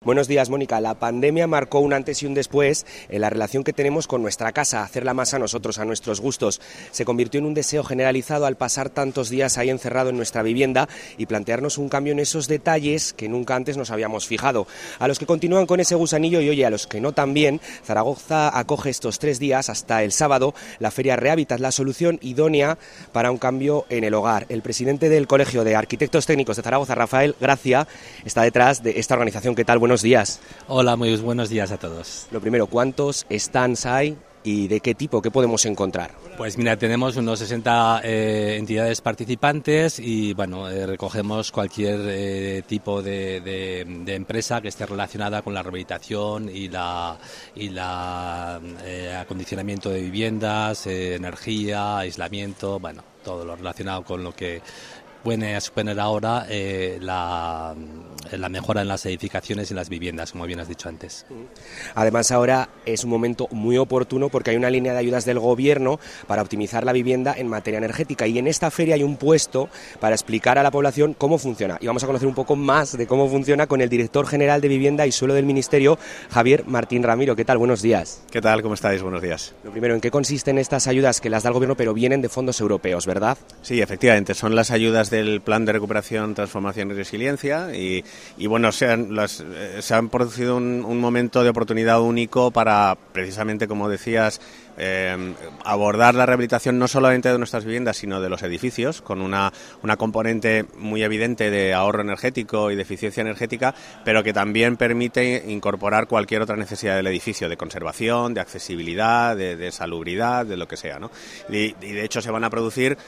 Buenos días, Mónica. La pandemia marcó un antes y un después en la relación que tenemos con nuestra casa, hacerla más a nosotros, a nuestros gustos. Se convirtió en un deseo generalizado al pasar tantos días ahí encerrado en nuestra vivienda y plantearnos un cambio en esos detalles que nunca antes nos habíamos fijado. A los que continúan con ese gusanillo y, oye, a los que no también, Zaragoza acoge estos 3 días hasta el sábado la Feria Rehabitat, la solución idónea para un cambio en el hogar. El presidente del Colegio de Arquitectos Técnicos de Zaragoza, Rafael Gracia, está detrás de esta organización. ¿Qué tal? Buenos días. Hola, muy buenos días a todos. Lo primero, ¿cuántos stands hay y de qué tipo, qué podemos encontrar? Pues mira, tenemos unos 60 entidades participantes y bueno, recogemos cualquier tipo de empresa que esté relacionada con la rehabilitación y acondicionamiento de viviendas, energía, aislamiento, bueno, todo lo relacionado con lo que viene a suponer ahora la mejora en las edificaciones y las viviendas, como bien has dicho antes. Además, ahora es un momento muy oportuno porque hay una línea de ayudas del Gobierno para optimizar la vivienda en materia energética, y en esta feria hay un puesto para explicar a la población cómo funciona. Y vamos a conocer un poco más de cómo funciona con el director general de Vivienda y Suelo del Ministerio, Javier Martín Ramiro. ¿Qué tal? Buenos días. ¿Qué tal? ¿Cómo estáis? Buenos días. Lo primero, ¿en qué consisten estas ayudas que las da el Gobierno pero vienen de fondos europeos, verdad? Sí, efectivamente, son las ayudas del Plan de Recuperación, Transformación y Resiliencia y bueno, se han producido un momento de oportunidad único para, precisamente como decías, abordar la rehabilitación no solamente de nuestras viviendas sino de los edificios, con una componente muy evidente de ahorro energético y de eficiencia energética, pero que también permite incorporar cualquier otra necesidad del edificio, de conservación, de accesibilidad, de salubridad, de lo que sea, ¿no? Y de hecho se van a producir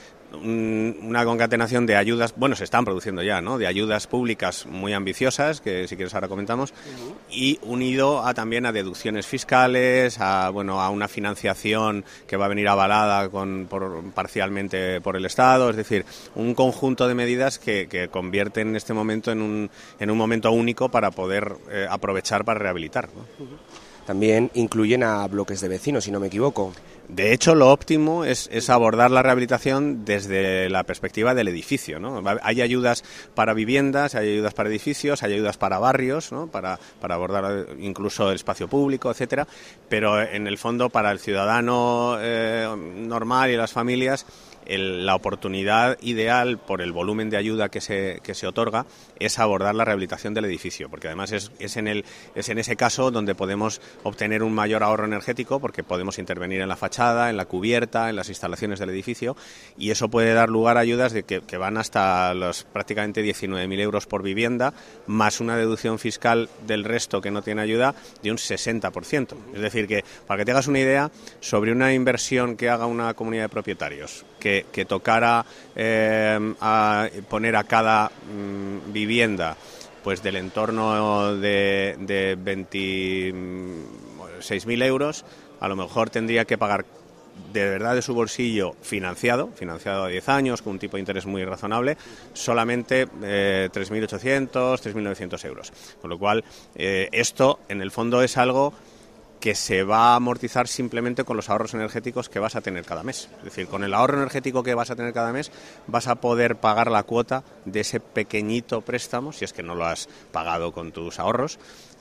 una concatenación de ayudas, bueno, se están produciendo ya, ¿no?, de ayudas públicas muy ambiciosas, que si quieres ahora comentamos, y unido también a deducciones fiscales, a una financiación que va a venir avalada parcialmente por el Estado, es decir, un conjunto de medidas que convierten este momento en un momento único para poder aprovechar para rehabilitar, ¿no? También incluyen a bloques de vecinos, si no me equivoco. De hecho, lo óptimo es abordar la rehabilitación desde la perspectiva del edificio, ¿no? Hay ayudas para viviendas, hay ayudas para edificios, hay ayudas para barrios, ¿no?, para abordar incluso el espacio público, etcétera, pero en el fondo para el ciudadano normal y las familias, la oportunidad ideal por el volumen de ayuda que se otorga es abordar la rehabilitación del edificio, porque además es en ese caso donde podemos obtener un mayor ahorro energético, porque podemos intervenir en la fachada, en la cubierta, en las instalaciones del edificio, y eso puede dar lugar a ayudas que van hasta los prácticamente 19.000 euros por vivienda, más una deducción fiscal del resto que no tiene ayuda de un 60%. Es decir, que para que te hagas una idea, sobre una inversión que haga una comunidad de propietarios que tocara a poner a cada vivienda pues del entorno de 26.000 euros, a lo mejor tendría que pagar de verdad de su bolsillo financiado a 10 años, con un tipo de interés muy razonable, solamente 3.800, 3.900 euros. Con lo cual, esto en el fondo es algo que se va a amortizar simplemente con los ahorros energéticos que vas a tener cada mes. Es decir, con el ahorro energético que vas a tener cada mes vas a poder pagar la cuota de ese pequeñito préstamo, si es que no lo has pagado con tus ahorros,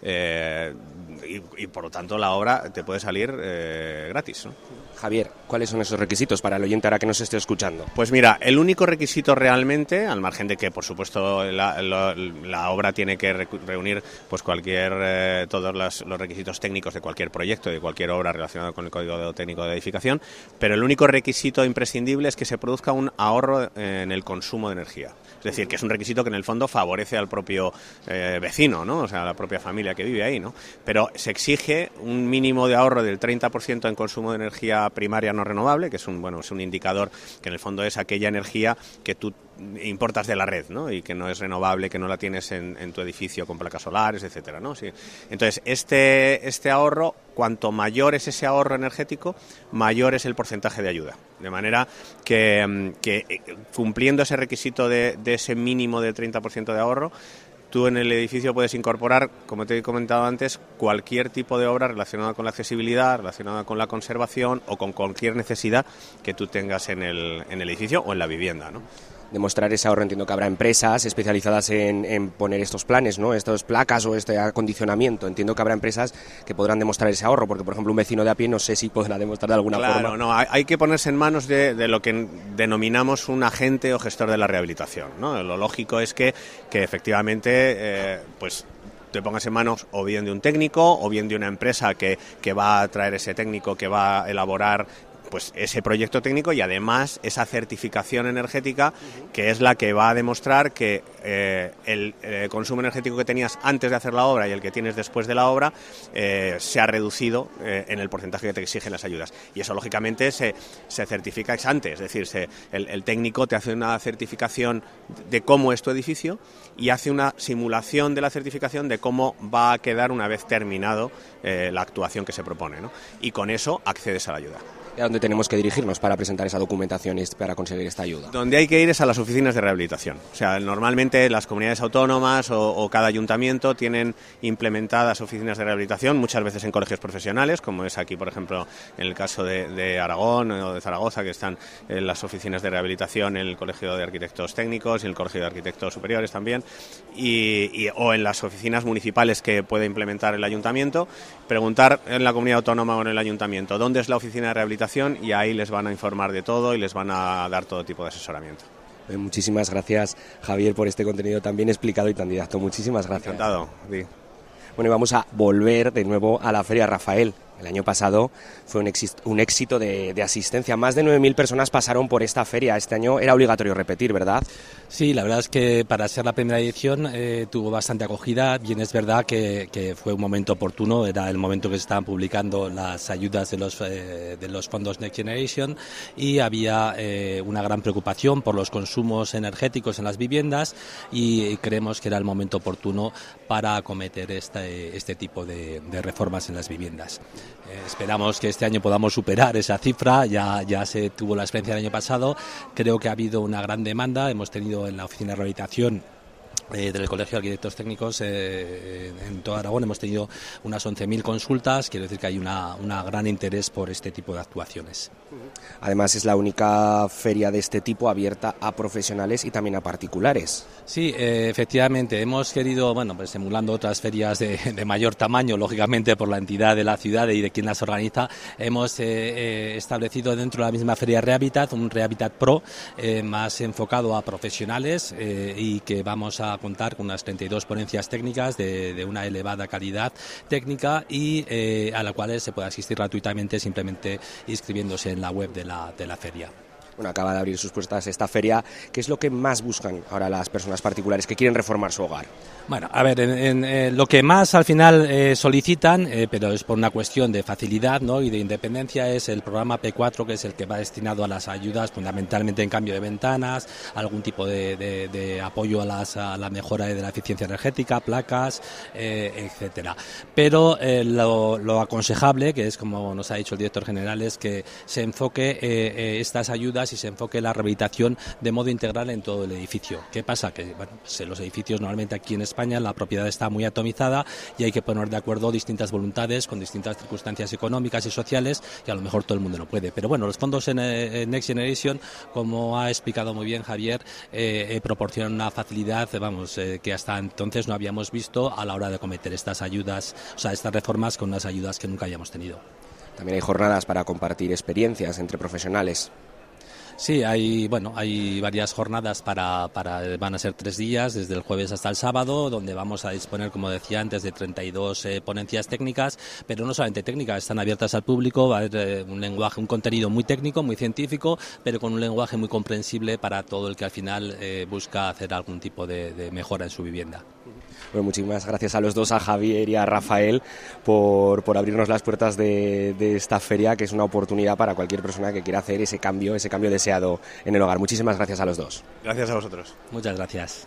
y por lo tanto la obra te puede salir gratis, ¿no? Javier, ¿cuáles son esos requisitos para el oyente ahora que nos esté escuchando? Pues mira, el único requisito realmente, al margen de que por supuesto la obra tiene que reunir pues todos los requisitos técnicos de cualquier proyecto, de cualquier obra relacionada con el Código Técnico de Edificación, pero el único requisito imprescindible es que se produzca un ahorro en el consumo de energía. Es decir, que es un requisito que en el fondo favorece al propio vecino, ¿no?, o sea, a la propia familia que vive ahí, ¿no? Pero se exige un mínimo de ahorro del 30% en consumo de energía primaria no renovable, que es un indicador que en el fondo es aquella energía que tú importas de la red, ¿no?, y que no es renovable, que no la tienes en tu edificio con placas solares, etcétera, ¿no? Sí. Entonces, este ahorro, cuanto mayor es ese ahorro energético, mayor es el porcentaje de ayuda. De manera que cumpliendo ese requisito de ese mínimo del 30% de ahorro, tú en el edificio puedes incorporar, como te he comentado antes, cualquier tipo de obra relacionada con la accesibilidad, relacionada con la conservación o con cualquier necesidad que tú tengas en el edificio o en la vivienda, ¿no? Demostrar ese ahorro, entiendo que habrá empresas especializadas en poner estos planes, ¿no? Estas placas o este acondicionamiento. Entiendo que habrá empresas que podrán demostrar ese ahorro, porque por ejemplo un vecino de a pie no sé si podrá demostrar de alguna forma. Claro, no, hay que ponerse en manos de lo que denominamos un agente o gestor de la rehabilitación, ¿no? Lo lógico es que efectivamente pues te pongas en manos o bien de un técnico o bien de una empresa que va a traer ese técnico, que va a elaborar pues ese proyecto técnico y además esa certificación energética que es la que va a demostrar que el consumo energético que tenías antes de hacer la obra y el que tienes después de la obra se ha reducido en el porcentaje que te exigen las ayudas. Y eso lógicamente se certifica ex ante, es decir, el técnico te hace una certificación de cómo es tu edificio y hace una simulación de la certificación de cómo va a quedar una vez terminado la actuación que se propone, ¿no? Y con eso accedes a la ayuda. ¿A dónde tenemos que dirigirnos para presentar esa documentación y para conseguir esta ayuda? Donde hay que ir es a las oficinas de rehabilitación. O sea, normalmente las comunidades autónomas o cada ayuntamiento tienen implementadas oficinas de rehabilitación, muchas veces en colegios profesionales, como es aquí, por ejemplo, en el caso de Aragón o de Zaragoza, que están las oficinas de rehabilitación en el Colegio de Arquitectos Técnicos y en el Colegio de Arquitectos Superiores también, o en las oficinas municipales que puede implementar el ayuntamiento. Preguntar en la comunidad autónoma o en el ayuntamiento dónde es la oficina de rehabilitación y ahí les van a informar de todo y les van a dar todo tipo de asesoramiento. Muchísimas gracias, Javier, por este contenido tan bien explicado y tan didáctico. Muchísimas gracias. Encantado. Sí. Bueno, y vamos a volver de nuevo a la Feria Rafael. El año pasado fue un éxito de asistencia. Más de 9.000 personas pasaron por esta feria. Este año era obligatorio repetir, ¿verdad? Sí, la verdad es que para ser la primera edición tuvo bastante acogida. Bien, es verdad que fue un momento oportuno. Era el momento que se estaban publicando las ayudas de los fondos Next Generation y había una gran preocupación por los consumos energéticos en las viviendas y creemos que era el momento oportuno para acometer este tipo de reformas en las viviendas. Esperamos que este año podamos superar esa cifra, ya se tuvo la experiencia del año pasado, creo que ha habido una gran demanda, hemos tenido en la oficina de rehabilitación del Colegio de Arquitectos Técnicos en todo Aragón hemos tenido unas 11.000 consultas, quiere decir que hay una gran interés por este tipo de actuaciones. Además es la única feria de este tipo abierta a profesionales y también a particulares. Sí, efectivamente, hemos querido, pues emulando otras ferias de mayor tamaño, lógicamente por la entidad de la ciudad y de quien las organiza, hemos establecido dentro de la misma feria Rehabilitat, un Rehabilitat Pro más enfocado a profesionales y que vamos a contar con unas 32 ponencias técnicas de una elevada calidad técnica y a la cual se puede asistir gratuitamente simplemente inscribiéndose en la web de la feria. Bueno, acaba de abrir sus puertas esta feria. ¿Qué es lo que más buscan ahora las personas particulares que quieren reformar su hogar? Bueno, a ver, lo que más al final solicitan, pero es por una cuestión de facilidad, ¿no?, y de independencia, es el programa P4, que es el que va destinado a las ayudas fundamentalmente en cambio de ventanas, algún tipo de apoyo a la mejora de la eficiencia energética, placas, etcétera. Pero lo aconsejable, que es como nos ha dicho el director general, es que se enfoque estas ayudas y se enfoque la rehabilitación de modo integral en todo el edificio. ¿Qué pasa? Que los edificios normalmente aquí en España la propiedad está muy atomizada y hay que poner de acuerdo distintas voluntades con distintas circunstancias económicas y sociales y a lo mejor todo el mundo no puede. Pero bueno, los fondos en Next Generation, como ha explicado muy bien Javier, proporcionan una facilidad que hasta entonces no habíamos visto a la hora de acometer estas ayudas, o sea, estas reformas con unas ayudas que nunca hayamos tenido. También hay jornadas para compartir experiencias entre profesionales. Sí, hay varias jornadas van a ser 3 días, desde el jueves hasta el sábado, donde vamos a disponer, como decía antes, de 32 ponencias técnicas, pero no solamente técnicas, están abiertas al público, va a haber un contenido muy técnico, muy científico, pero con un lenguaje muy comprensible para todo el que al final busca hacer algún tipo de mejora en su vivienda. Bueno, muchísimas gracias a los dos, a Javier y a Rafael, por abrirnos las puertas de esta feria, que es una oportunidad para cualquier persona que quiera hacer ese cambio deseado en el hogar. Muchísimas gracias a los dos. Gracias a vosotros. Muchas gracias.